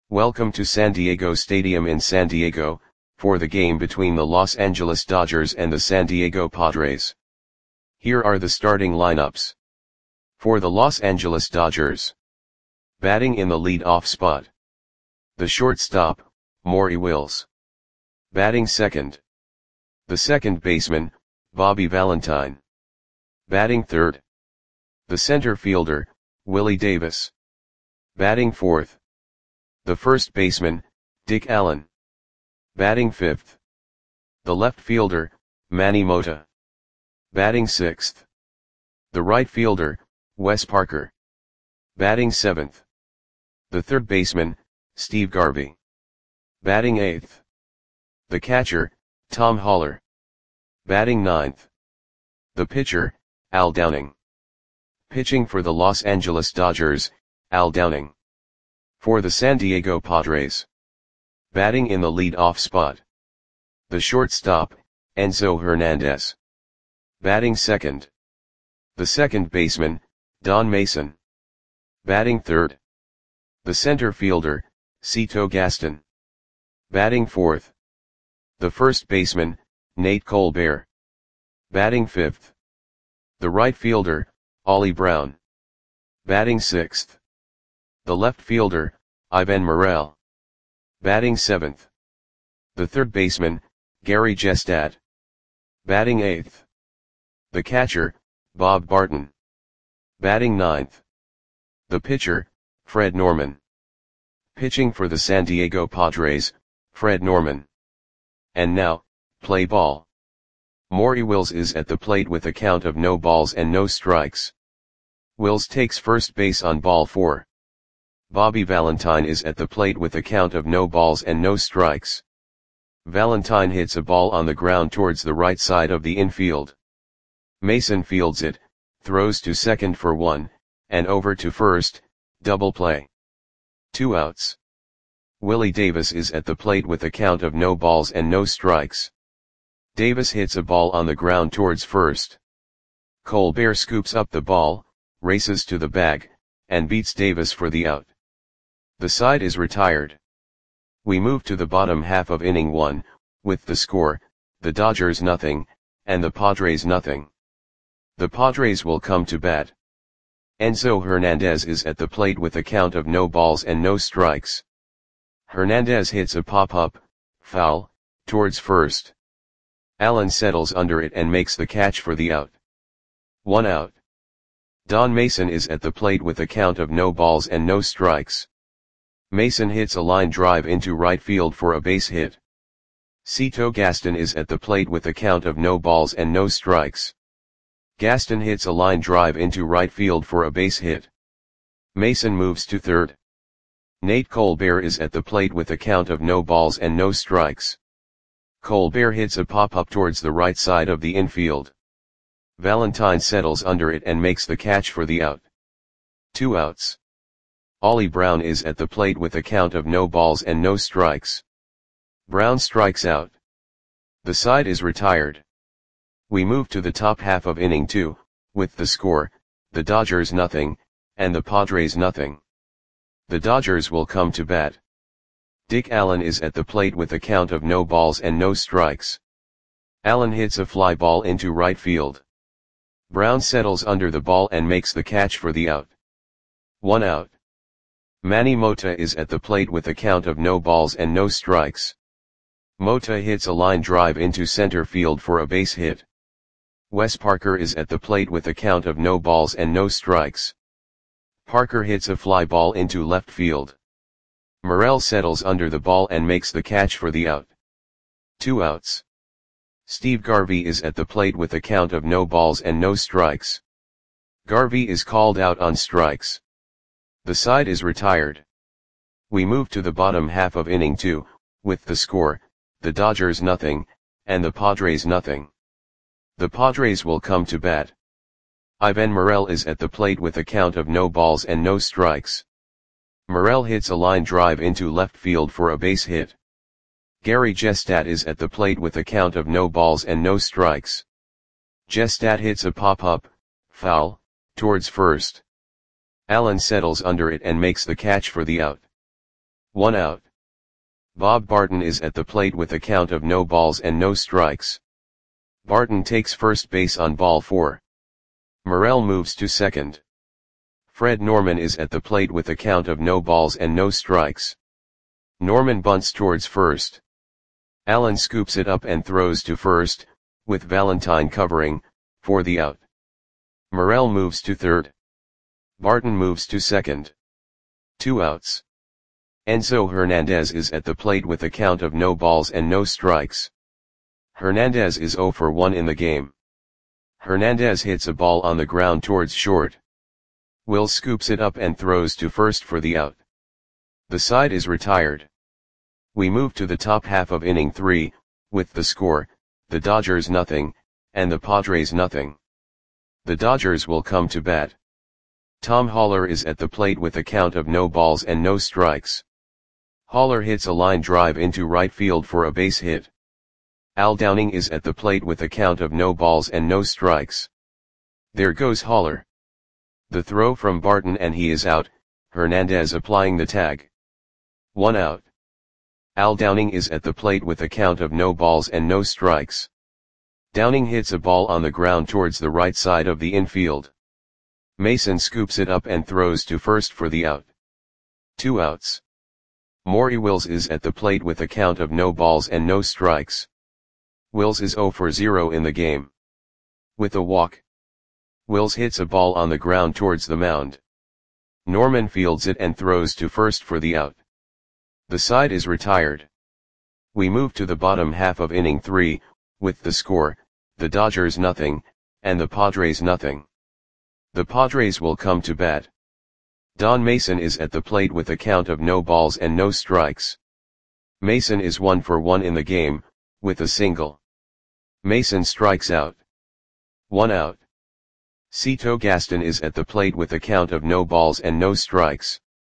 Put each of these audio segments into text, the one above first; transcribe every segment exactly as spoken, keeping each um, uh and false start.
Welcome to San Diego Stadium in San Diego, for the game between the Los Angeles Dodgers and the San Diego Padres. Here are the starting lineups. For the Los Angeles Dodgers. Batting in the lead-off spot. The shortstop, Maury Wills. Batting second. The second baseman, Bobby Valentine. Batting third. The center fielder, Willie Davis. Batting fourth. The first baseman, Dick Allen. Batting fifth. The left fielder, Manny Mota. Batting sixth. The right fielder, Wes Parker. Batting seventh. The third baseman, Steve Garvey. Batting eighth. The catcher, Tom Haller. Batting ninth. The pitcher, Al Downing. Pitching for the Los Angeles Dodgers, Al Downing. For the San Diego Padres. Batting in the lead-off spot. The shortstop, Enzo Hernandez. Batting second. The second baseman, Don Mason. Batting third. The center fielder, Cito Gaston. Batting fourth. The first baseman, Nate Colbert. Batting fifth. The right fielder, Ollie Brown. Batting sixth. The left fielder, Ivan Morel. Batting seventh. The third baseman, Gary Gestad. Batting eighth. The catcher, Bob Barton. Batting ninth. The pitcher, Fred Norman. Pitching for the San Diego Padres, Fred Norman. And now, play ball. Maury Wills is at the plate with a count of no balls and no strikes. Wills takes first base on ball four. Bobby Valentine is at the plate with a count of no balls and no strikes. Valentine hits a ball on the ground towards the right side of the infield. Mason fields it, throws to second for one, and over to first, double play. Two outs. Willie Davis is at the plate with a count of no balls and no strikes. Davis hits a ball on the ground towards first. Colbert scoops up the ball, races to the bag, and beats Davis for the out. The side is retired. We move to the bottom half of inning one, with the score, the Dodgers nothing, and the Padres nothing. The Padres will come to bat. Enzo Hernandez is at the plate with a count of no balls and no strikes. Hernandez hits a pop-up, foul, towards first. Allen settles under it and makes the catch for the out. One out. Don Mason is at the plate with a count of no balls and no strikes. Mason hits a line drive into right field for a base hit. Cito Gaston is at the plate with a count of no balls and no strikes. Gaston hits a line drive into right field for a base hit. Mason moves to third. Nate Colbert is at the plate with a count of no balls and no strikes. Colbert hits a pop-up towards the right side of the infield. Valentine settles under it and makes the catch for the out. Two outs. Ollie Brown is at the plate with a count of no balls and no strikes. Brown strikes out. The side is retired. We move to the top half of inning two, with the score, the Dodgers nothing, and the Padres nothing. The Dodgers will come to bat. Dick Allen is at the plate with a count of no balls and no strikes. Allen hits a fly ball into right field. Brown settles under the ball and makes the catch for the out. One out. Manny Mota is at the plate with a count of no balls and no strikes. Mota hits a line drive into center field for a base hit. Wes Parker is at the plate with a count of no balls and no strikes. Parker hits a fly ball into left field. Morel settles under the ball and makes the catch for the out. Two outs. Steve Garvey is at the plate with a count of no balls and no strikes. Garvey is called out on strikes. The side is retired. We move to the bottom half of inning two, with the score, the Dodgers nothing, and the Padres nothing. The Padres will come to bat. Ivan Morel is at the plate with a count of no balls and no strikes. Morel hits a line drive into left field for a base hit. Gary Gestad is at the plate with a count of no balls and no strikes. Gestad hits a pop-up, foul, towards first. Allen settles under it and makes the catch for the out. One out. Bob Barton is at the plate with a count of no balls and no strikes. Barton takes first base on ball four. Morel moves to second. Fred Norman is at the plate with a count of no balls and no strikes. Norman bunts towards first. Allen scoops it up and throws to first, with Valentine covering, for the out. Morel moves to third. Barton moves to second. Two outs. Enzo Hernandez is at the plate with a count of no balls and no strikes. Hernandez is zero for one in the game. Hernandez hits a ball on the ground towards short. Will scoops it up and throws to first for the out. The side is retired. We move to the top half of inning three, with the score, the Dodgers nothing, and the Padres nothing. The Dodgers will come to bat. Tom Haller is at the plate with a count of no balls and no strikes. Haller hits a line drive into right field for a base hit. Al Downing is at the plate with a count of no balls and no strikes. There goes Haller. The throw from Barton and he is out, Hernandez applying the tag. One out. Al Downing is at the plate with a count of no balls and no strikes. Downing hits a ball on the ground towards the right side of the infield. Mason scoops it up and throws to first for the out. Two outs. Maury Wills is at the plate with a count of no balls and no strikes. Wills is zero for zero in the game. With a walk. Wills hits a ball on the ground towards the mound. Norman fields it and throws to first for the out. The side is retired. We move to the bottom half of inning three, with the score, the Dodgers nothing, and the Padres nothing. The Padres will come to bat. Don Mason is at the plate with a count of no balls and no strikes. Mason is one for one in the game, with a single. Mason strikes out. One out. Cito Gaston is at the plate with a count of no balls and no strikes.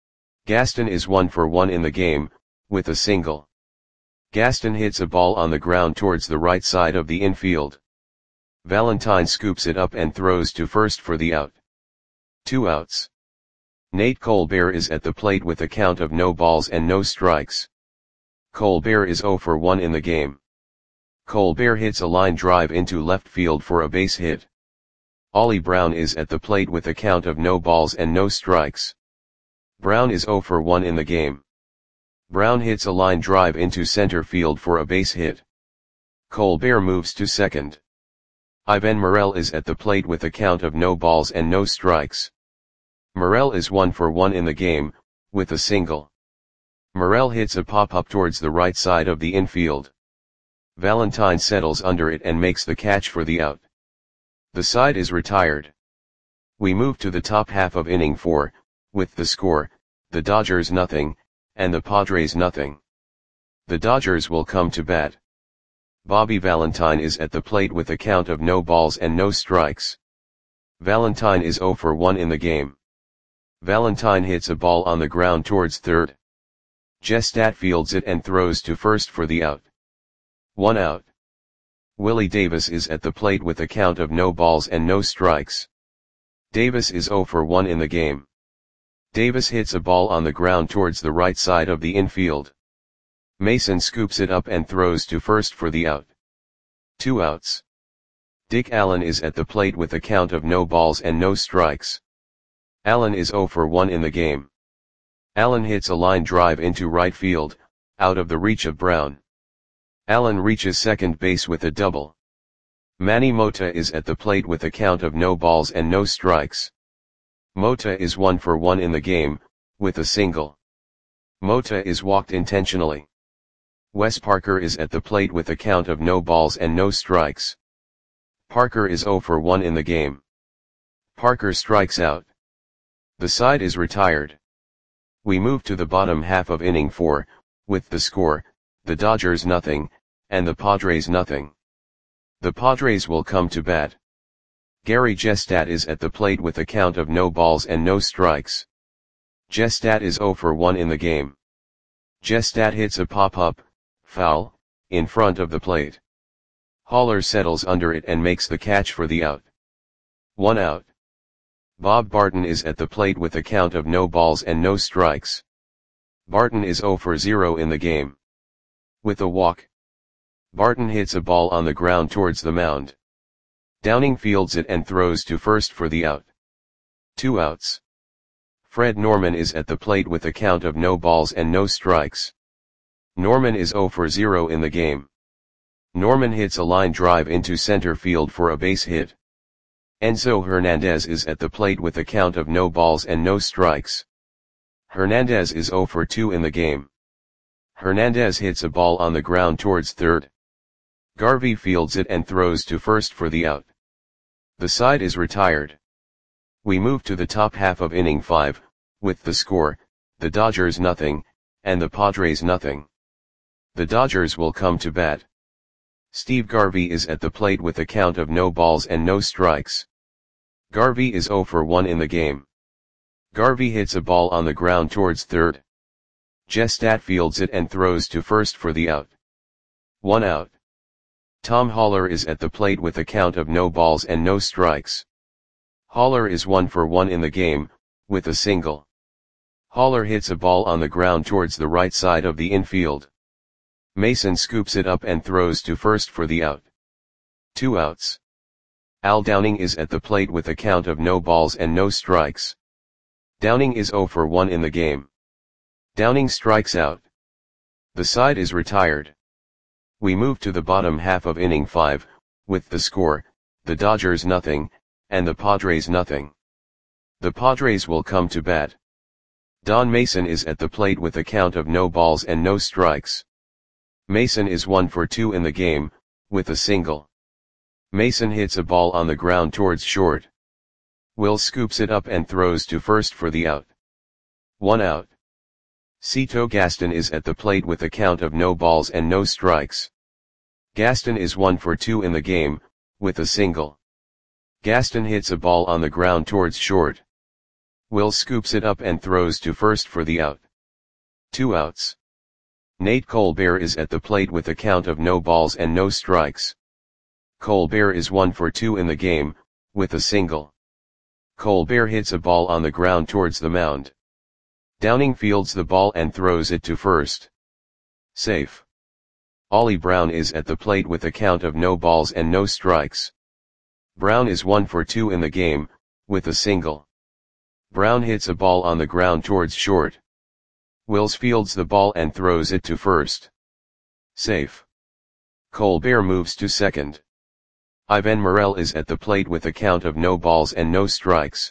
Gaston is one for one in the game, with a single. Gaston hits a ball on the ground towards the right side of the infield. Valentine scoops it up and throws to first for the out. Two outs. Nate Colbert is at the plate with a count of no balls and no strikes. Colbert is zero for one in the game. Colbert hits a line drive into left field for a base hit. Ollie Brown is at the plate with a count of no balls and no strikes. Brown is zero for one in the game. Brown hits a line drive into center field for a base hit. Colbert moves to second. Ivan Morel is at the plate with a count of no balls and no strikes. Morel is one for one in the game, with a single. Morel hits a pop-up towards the right side of the infield. Valentine settles under it and makes the catch for the out. The side is retired. We move to the top half of inning four, with the score, the Dodgers nothing, and the Padres nothing. The Dodgers will come to bat. Bobby Valentine is at the plate with a count of no balls and no strikes. Valentine is zero for one in the game. Valentine hits a ball on the ground towards third. Gestat fields it and throws to first for the out. One out. Willie Davis is at the plate with a count of no balls and no strikes. Davis is zero for one in the game. Davis hits a ball on the ground towards the right side of the infield. Mason scoops it up and throws to first for the out. Two outs. Dick Allen is at the plate with a count of no balls and no strikes. Allen is zero for one in the game. Allen hits a line drive into right field, out of the reach of Brown. Allen reaches second base with a double. Manny Mota is at the plate with a count of no balls and no strikes. Mota is one for one in the game, with a single. Mota is walked intentionally. Wes Parker is at the plate with a count of no balls and no strikes. Parker is zero for one in the game. Parker strikes out. The side is retired. We move to the bottom half of inning four, with the score, the Dodgers nothing, and the Padres nothing. The Padres will come to bat. Gary Gestat is at the plate with a count of no balls and no strikes. Gestat is zero for one in the game. Gestat hits a pop-up, foul, in front of the plate. Haller settles under it and makes the catch for the out. One out. Bob Barton is at the plate with a count of no balls and no strikes. Barton is zero for zero in the game. With a walk, Barton hits a ball on the ground towards the mound. Downing fields it and throws to first for the out. Two outs. Fred Norman is at the plate with a count of no balls and no strikes. Norman is zero for zero in the game. Norman hits a line drive into center field for a base hit. Enzo Hernandez is at the plate with a count of no balls and no strikes. Hernandez is zero for two in the game. Hernandez hits a ball on the ground towards third. Garvey fields it and throws to first for the out. The side is retired. We move to the top half of inning five, with the score, the Dodgers nothing, and the Padres nothing. The Dodgers will come to bat. Steve Garvey is at the plate with a count of no balls and no strikes. Garvey is zero for one in the game. Garvey hits a ball on the ground towards third. Gestat fields it and throws to first for the out. One out. Tom Haller is at the plate with a count of no balls and no strikes. Haller is one for one in the game, with a single. Haller hits a ball on the ground towards the right side of the infield. Mason scoops it up and throws to first for the out. Two outs. Al Downing is at the plate with a count of no balls and no strikes. Downing is zero for one in the game. Downing strikes out. The side is retired. We move to the bottom half of inning five, with the score, the Dodgers nothing, and the Padres nothing. The Padres will come to bat. Don Mason is at the plate with a count of no balls and no strikes. Mason is one for two in the game, with a single. Mason hits a ball on the ground towards short. Will scoops it up and throws to first for the out. One out. Cito Gaston is at the plate with a count of no balls and no strikes. Gaston is one for two in the game, with a single. Gaston hits a ball on the ground towards short. Will scoops it up and throws to first for the out. Two outs. Nate Colbert is at the plate with a count of no balls and no strikes. Colbert is one for two in the game, with a single. Colbert hits a ball on the ground towards the mound. Downing fields the ball and throws it to first. Safe. Ollie Brown is at the plate with a count of no balls and no strikes. Brown is one for two in the game, with a single. Brown hits a ball on the ground towards short. Wills fields the ball and throws it to first. Safe. Colbert moves to second. Ivan Morel is at the plate with a count of no balls and no strikes.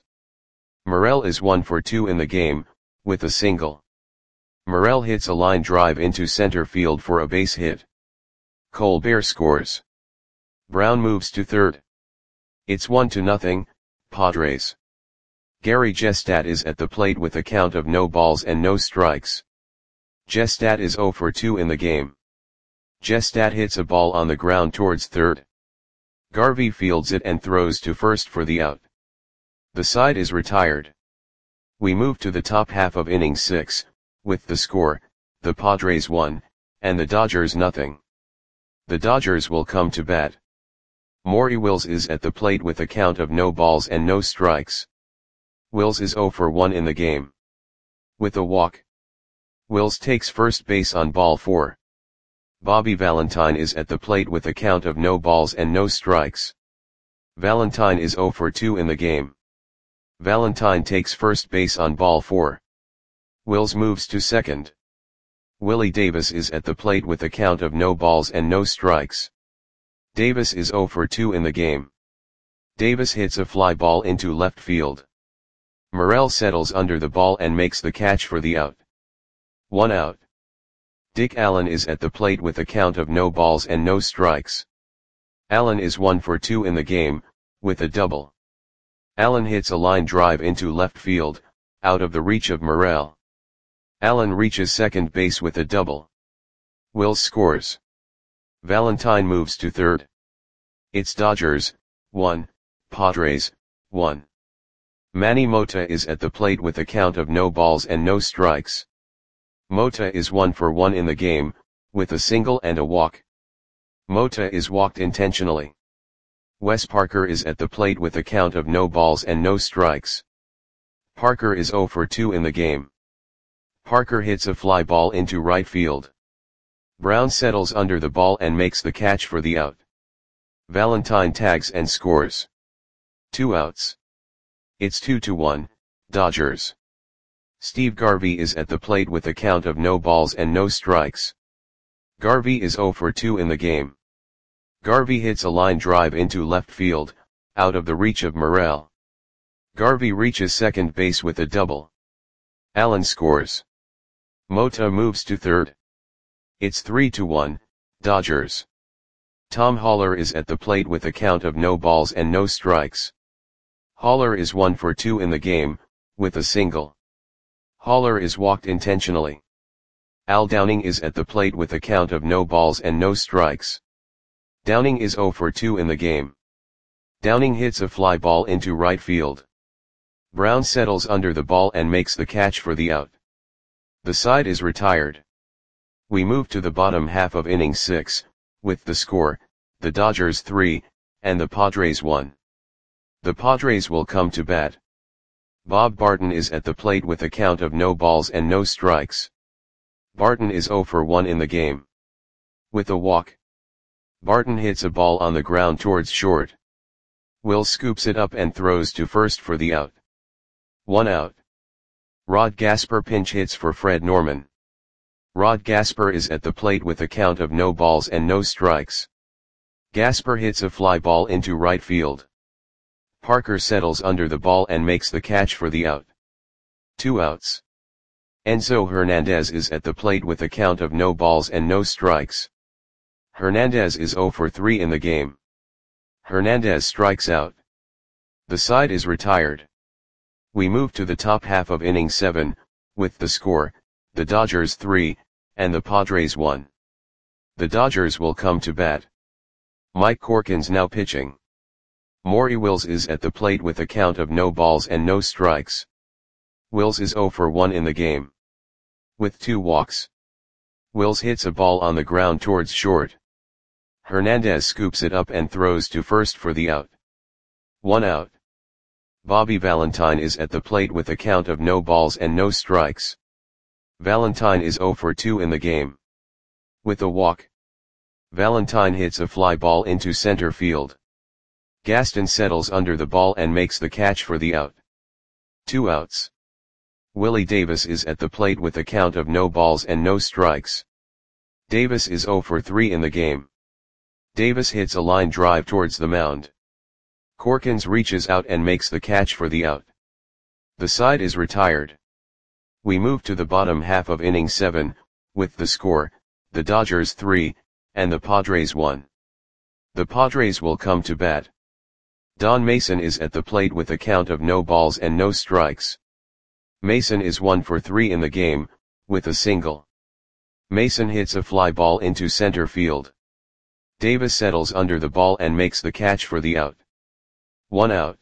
Morel is one for two in the game, with a single. Morel hits a line drive into center field for a base hit. Colbert scores. Brown moves to third. It's one to nothing, Padres. Gary Gestat is at the plate with a count of no balls and no strikes. Gestat is zero for two in the game. Gestat hits a ball on the ground towards third. Garvey fields it and throws to first for the out. The side is retired. We move to the top half of inning six, with the score, the Padres one, and the Dodgers nothing. The Dodgers will come to bat. Maury Wills is at the plate with a count of no balls and no strikes. Wills is zero for one in the game. With a walk, Wills takes first base on ball four. Bobby Valentine is at the plate with a count of no balls and no strikes. Valentine is zero for two in the game. Valentine takes first base on ball four. Wills moves to second. Willie Davis is at the plate with a count of no balls and no strikes. Davis is zero for two in the game. Davis hits a fly ball into left field. Morel settles under the ball and makes the catch for the out. One out. Dick Allen is at the plate with a count of no balls and no strikes. Allen is one for two in the game, with a double. Allen hits a line drive into left field, out of the reach of Morel. Allen reaches second base with a double. Wills scores. Valentine moves to third. It's Dodgers, one, Padres, one. Manny Mota is at the plate with a count of no balls and no strikes. Mota is one for one in the game, with a single and a walk. Mota is walked intentionally. Wes Parker is at the plate with a count of no balls and no strikes. Parker is zero for two in the game. Parker hits a fly ball into right field. Brown settles under the ball and makes the catch for the out. Valentine tags and scores. Two outs. It's two to one, Dodgers. Steve Garvey is at the plate with a count of no balls and no strikes. Garvey is oh for two in the game. Garvey hits a line drive into left field, out of the reach of Morel. Garvey reaches second base with a double. Allen scores. Mota moves to third. It's three to one, Dodgers. Tom Haller is at the plate with a count of no balls and no strikes. Haller is one for two in the game, with a single. Haller is walked intentionally. Al Downing is at the plate with a count of no balls and no strikes. Downing is oh for two in the game. Downing hits a fly ball into right field. Brown settles under the ball and makes the catch for the out. The side is retired. We move to the bottom half of inning six, with the score, the Dodgers three, and the Padres one. The Padres will come to bat. Bob Barton is at the plate with a count of no balls and no strikes. Barton is oh for one in the game. With a walk. Barton hits a ball on the ground towards short. Will scoops it up and throws to first for the out. One out. Rod Gasper pinch hits for Fred Norman. Rod Gasper is at the plate with a count of no balls and no strikes. Gasper hits a fly ball into right field. Parker settles under the ball and makes the catch for the out. Two outs. Enzo Hernandez is at the plate with a count of no balls and no strikes. Hernandez is oh for three in the game. Hernandez strikes out. The side is retired. We move to the top half of inning seven, with the score, the Dodgers three, and the Padres one. The Dodgers will come to bat. Mike Corkins now pitching. Maury Wills is at the plate with a count of no balls and no strikes. Wills is oh for one in the game. With two walks. Wills hits a ball on the ground towards short. Hernandez scoops it up and throws to first for the out. One out. Bobby Valentine is at the plate with a count of no balls and no strikes. Valentine is oh for two in the game. With a walk. Valentine hits a fly ball into center field. Gaston settles under the ball and makes the catch for the out. Two outs. Willie Davis is at the plate with a count of no balls and no strikes. Davis is oh for three in the game. Davis hits a line drive towards the mound. Corkins reaches out and makes the catch for the out. The side is retired. We move to the bottom half of inning seven, with the score, the Dodgers three, and the Padres one. The Padres will come to bat. Don Mason is at the plate with a count of no balls and no strikes. Mason is one for three in the game, with a single. Mason hits a fly ball into center field. Davis settles under the ball and makes the catch for the out. One out.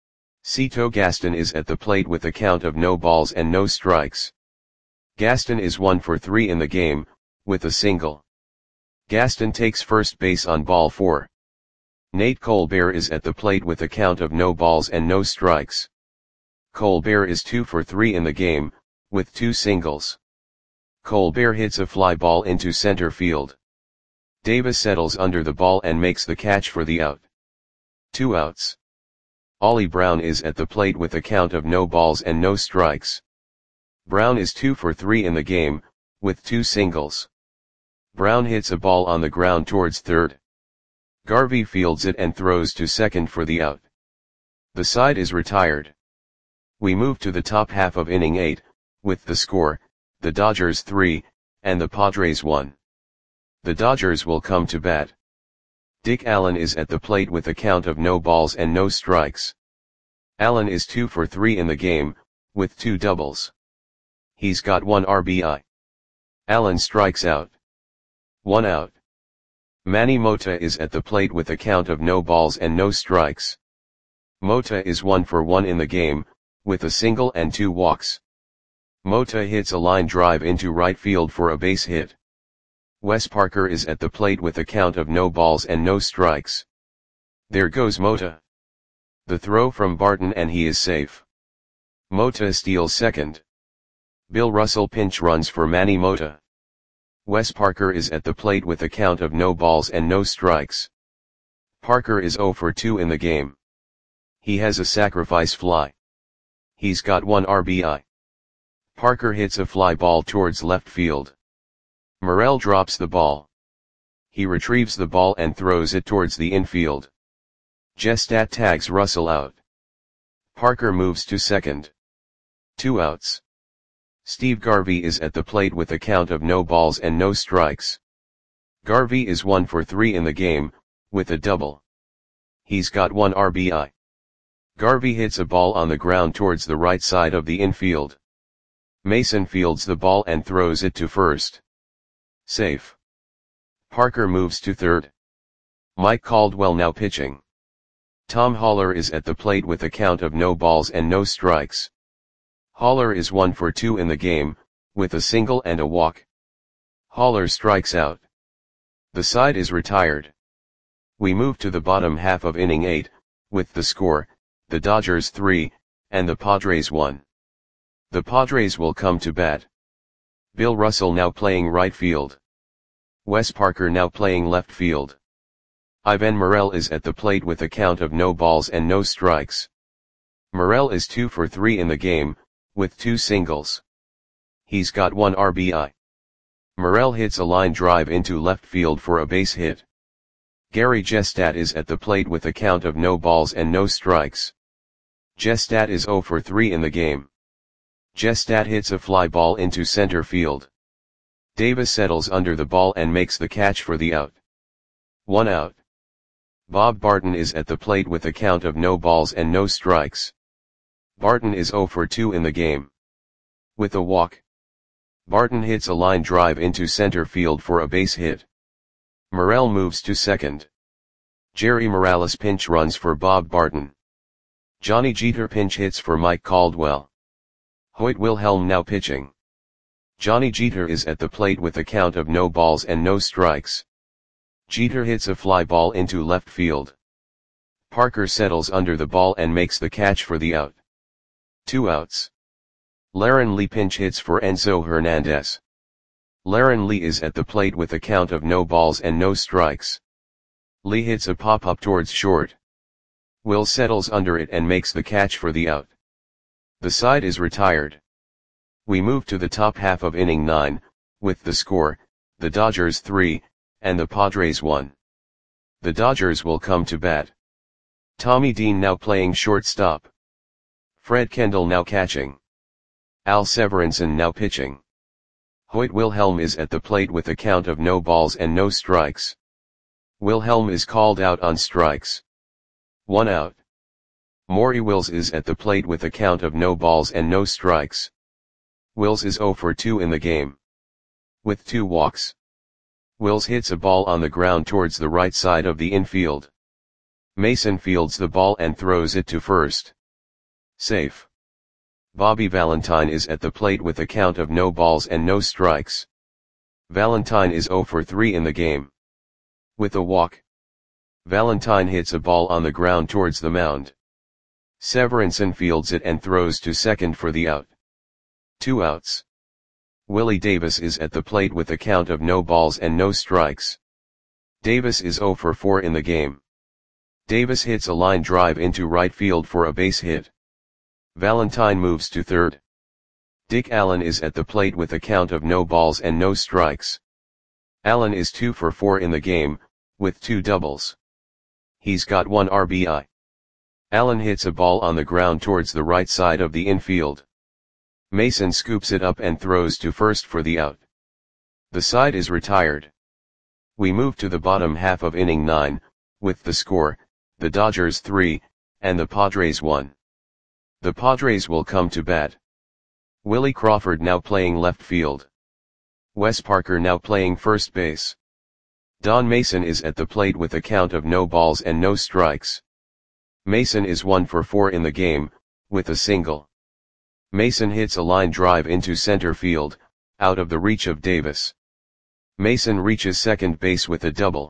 Cito Gaston is at the plate with a count of no balls and no strikes. Gaston is one for three in the game, with a single. Gaston takes first base on ball four. Nate Colbert is at the plate with a count of no balls and no strikes. Colbert is two for three in the game, with two singles. Colbert hits a fly ball into center field. Davis settles under the ball and makes the catch for the out. Two outs. Ollie Brown is at the plate with a count of no balls and no strikes. Brown is two for three in the game, with two singles. Brown hits a ball on the ground towards third. Garvey fields it and throws to second for the out. The side is retired. We move to the top half of inning eight, with the score, the Dodgers three, and the Padres one. The Dodgers will come to bat. Dick Allen is at the plate with a count of no balls and no strikes. Allen is two for three in the game, with two doubles. He's got one R B I. Allen strikes out. One out. Manny Mota is at the plate with a count of no balls and no strikes. Mota is one for one in the game, with a single and two walks. Mota hits a line drive into right field for a base hit. Wes Parker is at the plate with a count of no balls and no strikes. There goes Mota. The throw from Barton and he is safe. Mota steals second. Bill Russell pinch runs for Manny Mota. Wes Parker is at the plate with a count of no balls and no strikes. Parker is oh for two in the game. He has a sacrifice fly. He's got one R B I. Parker hits a fly ball towards left field. Morel drops the ball. He retrieves the ball and throws it towards the infield. Jestat tags Russell out. Parker moves to second. Two outs. Steve Garvey is at the plate with a count of no balls and no strikes. Garvey is one for three in the game, with a double. He's got one R B I. Garvey hits a ball on the ground towards the right side of the infield. Mason fields the ball and throws it to first. Safe. Parker moves to third. Mike Caldwell now pitching. Tom Haller is at the plate with a count of no balls and no strikes. Haller is one for two in the game, with a single and a walk. Haller strikes out. The side is retired. We move to the bottom half of inning eight, with the score, the Dodgers three, and the Padres one. The Padres will come to bat. Bill Russell now playing right field. Wes Parker now playing left field. Ivan Morel is at the plate with a count of no balls and no strikes. Morel is two for three in the game, with two singles. He's got one R B I. Morel hits a line drive into left field for a base hit. Gary Jestat is at the plate with a count of no balls and no strikes. Jestat is oh for three in the game. Jestat hits a fly ball into center field. Davis settles under the ball and makes the catch for the out. One out. Bob Barton is at the plate with a count of no balls and no strikes. Barton is oh for two in the game. With a walk. Barton hits a line drive into center field for a base hit. Morel moves to second. Jerry Morales pinch runs for Bob Barton. Johnny Jeter pinch hits for Mike Caldwell. Hoyt Wilhelm now pitching. Johnny Jeter is at the plate with a count of no balls and no strikes. Jeter hits a fly ball into left field. Parker settles under the ball and makes the catch for the out. Two outs. Laron Lee pinch hits for Enzo Hernandez. Laron Lee is at the plate with a count of no balls and no strikes. Lee hits a pop-up towards short. Will settles under it and makes the catch for the out. The side is retired. We move to the top half of inning nine, with the score, the Dodgers three, and the Padres one. The Dodgers will come to bat. Tommy Dean now playing shortstop. Fred Kendall now catching. Al Severinsen now pitching. Hoyt Wilhelm is at the plate with a count of no balls and no strikes. Wilhelm is called out on strikes. One out. Maury Wills is at the plate with a count of no balls and no strikes. Wills is oh for two in the game. With two walks. Wills hits a ball on the ground towards the right side of the infield. Mason fields the ball and throws it to first. Safe. Bobby Valentine is at the plate with a count of no balls and no strikes. Valentine is oh for three in the game. With a walk. Valentine hits a ball on the ground towards the mound. Severinsen fields it and throws to second for the out. Two outs. Willie Davis is at the plate with a count of no balls and no strikes. Davis is oh for four in the game. Davis hits a line drive into right field for a base hit. Valentine moves to third. Dick Allen is at the plate with a count of no balls and no strikes. Allen is two for four in the game, with two doubles. He's got one R B I. Allen hits a ball on the ground towards the right side of the infield. Mason scoops it up and throws to first for the out. The side is retired. We move to the bottom half of inning nine, with the score, the Dodgers three, and the Padres one. The Padres will come to bat. Willie Crawford now playing left field. Wes Parker now playing first base. Don Mason is at the plate with a count of no balls and no strikes. Mason is one for four in the game, with a single. Mason hits a line drive into center field, out of the reach of Davis. Mason reaches second base with a double.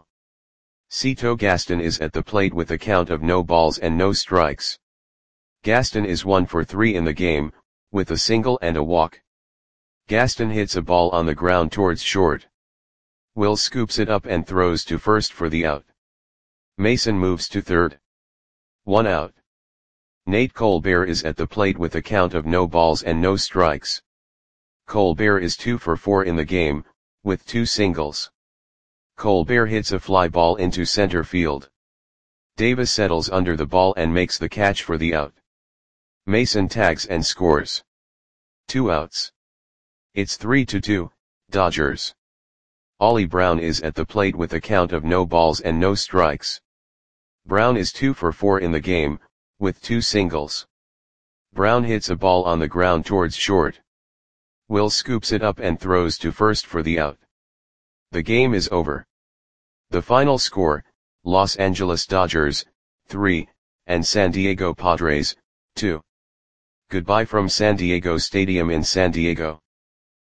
Cito Gaston is at the plate with a count of no balls and no strikes. Gaston is one for three in the game, with a single and a walk. Gaston hits a ball on the ground towards short. Will scoops it up and throws to first for the out. Mason moves to third. One out. Nate Colbert is at the plate with a count of no balls and no strikes. Colbert is two for four in the game, with two singles. Colbert hits a fly ball into center field. Davis settles under the ball and makes the catch for the out. Mason tags and scores. Two outs. It's three to two, Dodgers. Ollie Brown is at the plate with a count of no balls and no strikes. Brown is two for four in the game, with two singles. Brown hits a ball on the ground towards short. Will scoops it up and throws to first for the out. The game is over. The final score, Los Angeles Dodgers, three, and San Diego Padres, two. Goodbye from San Diego Stadium in San Diego.